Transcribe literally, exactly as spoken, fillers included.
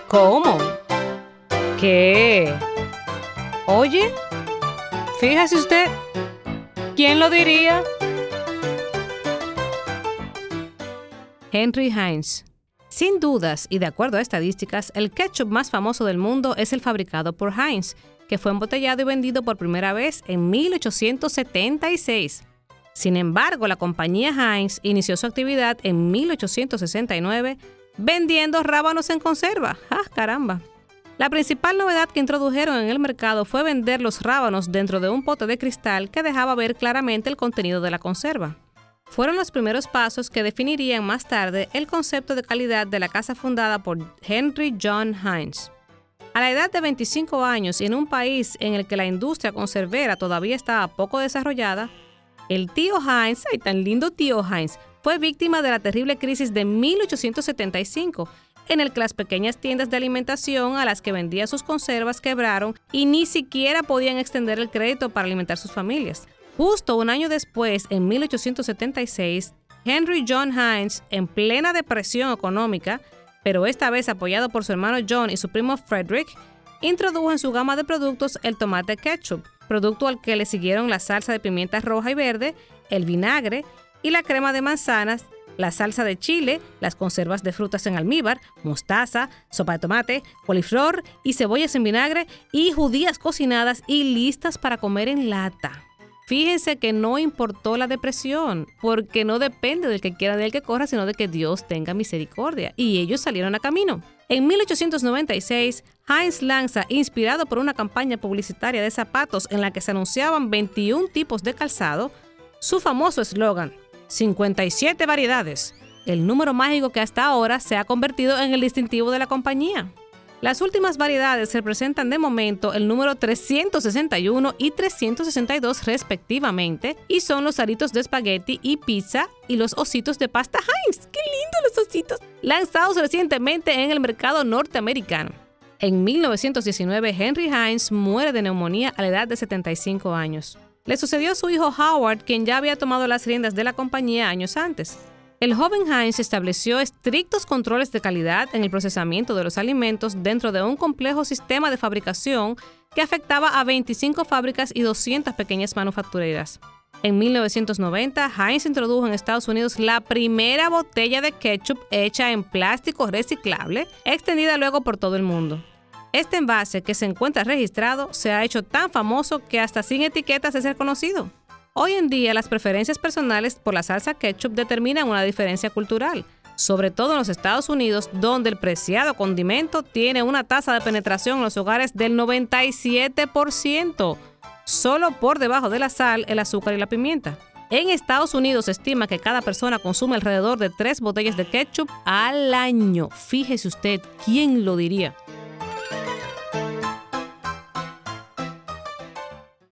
¿Cómo? ¿Qué? Oye, fíjese usted, ¿quién lo diría? Henry Heinz. Sin dudas, y de acuerdo a estadísticas, el ketchup más famoso del mundo es el fabricado por Heinz, que fue embotellado y vendido por primera vez en mil ochocientos setenta y seis. Sin embargo, la compañía Heinz inició su actividad en mil ochocientos sesenta y nueve vendiendo rábanos en conserva. ¡Ah, caramba! La principal novedad que introdujeron en el mercado fue vender los rábanos dentro de un pote de cristal que dejaba ver claramente el contenido de la conserva. Fueron los primeros pasos que definirían más tarde el concepto de calidad de la casa fundada por Henry John Heinz. A la edad de veinticinco años y en un país en el que la industria conservera todavía estaba poco desarrollada, el tío Heinz, ¡ay, tan lindo tío Heinz!, fue víctima de la terrible crisis de mil ochocientos setenta y cinco, en el que las pequeñas tiendas de alimentación a las que vendía sus conservas quebraron y ni siquiera podían extender el crédito para alimentar sus familias. Justo un año después, en mil ochocientos setenta y seis, Henry John Heinz, en plena depresión económica, pero esta vez apoyado por su hermano John y su primo Frederick, introdujo en su gama de productos el tomate ketchup, producto al que le siguieron la salsa de pimienta roja y verde, el vinagre y la crema de manzanas, la salsa de chile, las conservas de frutas en almíbar, mostaza, sopa de tomate, coliflor y cebollas en vinagre y judías cocinadas y listas para comer en lata. Fíjense que no importó la depresión, porque no depende del que quiera del que corra, sino de que Dios tenga misericordia. Y ellos salieron a camino. En mil ochocientos noventa y seis, Heinz lanza, inspirado por una campaña publicitaria de zapatos en la que se anunciaban veintiún tipos de calzado, su famoso eslogan, cincuenta y siete variedades, el número mágico que hasta ahora se ha convertido en el distintivo de la compañía. Las últimas variedades representan de momento el número trescientos sesenta y uno y trescientos sesenta y dos respectivamente, y son los aritos de espagueti y pizza y los ositos de pasta Heinz. ¡Qué lindo los ositos! Lanzados recientemente en el mercado norteamericano. En mil novecientos diecinueve, Henry Heinz muere de neumonía a la edad de setenta y cinco años. Le sucedió a su hijo Howard, quien ya había tomado las riendas de la compañía años antes. El joven Heinz estableció estrictos controles de calidad en el procesamiento de los alimentos dentro de un complejo sistema de fabricación que afectaba a veinticinco fábricas y doscientas pequeñas manufactureras. En mil novecientos noventa, Heinz introdujo en Estados Unidos la primera botella de ketchup hecha en plástico reciclable, extendida luego por todo el mundo. Este envase, que se encuentra registrado, se ha hecho tan famoso que hasta sin etiquetas es reconocido. Hoy en día, las preferencias personales por la salsa ketchup determinan una diferencia cultural, sobre todo en los Estados Unidos, donde el preciado condimento tiene una tasa de penetración en los hogares del noventa y siete por ciento, solo por debajo de la sal, el azúcar y la pimienta. En Estados Unidos se estima que cada persona consume alrededor de tres botellas de ketchup al año. Fíjese usted, ¿quién lo diría?